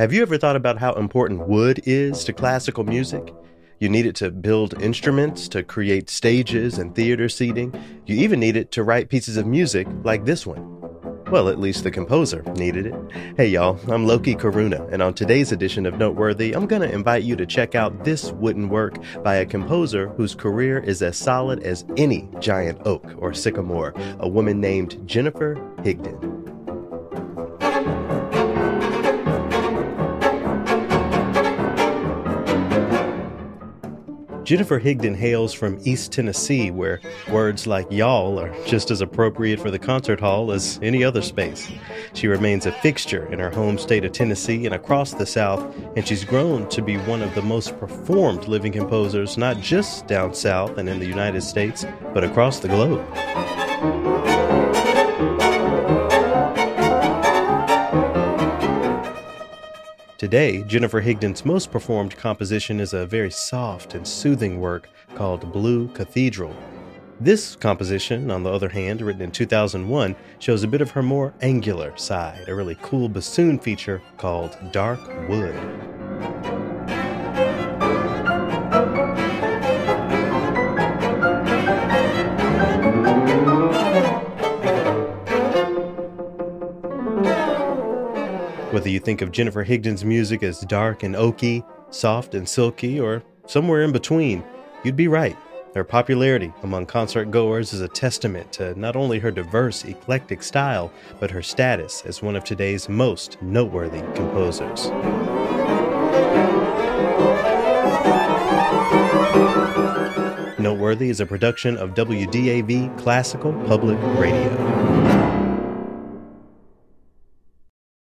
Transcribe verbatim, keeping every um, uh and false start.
Have you ever thought about how important wood is to classical music? You need it to build instruments, to create stages and theater seating. You even need it to write pieces of music like this one. Well, at least the composer needed it. Hey y'all, I'm Loki Karuna, and on today's edition of Noteworthy, I'm going to invite you to check out this wooden work by a composer whose career is as solid as any giant oak or sycamore, a woman named Jennifer Higdon. Jennifer Higdon hails from East Tennessee, where words like y'all are just as appropriate for the concert hall as any other space. She remains a fixture in her home state of Tennessee and across the South, and she's grown to be one of the most performed living composers, not just down south and in the United States, but across the globe. Today, Jennifer Higdon's most performed composition is a very soft and soothing work called Blue Cathedral. This composition, on the other hand, written in two thousand one, shows a bit of her more angular side, a really cool bassoon feature called Dark Wood. Whether you think of Jennifer Higdon's music as dark and oaky, soft and silky, or somewhere in between, you'd be right. Her popularity among concert goers is a testament to not only her diverse, eclectic style, but her status as one of today's most noteworthy composers. Noteworthy is a production of W D A V Classical Public Radio.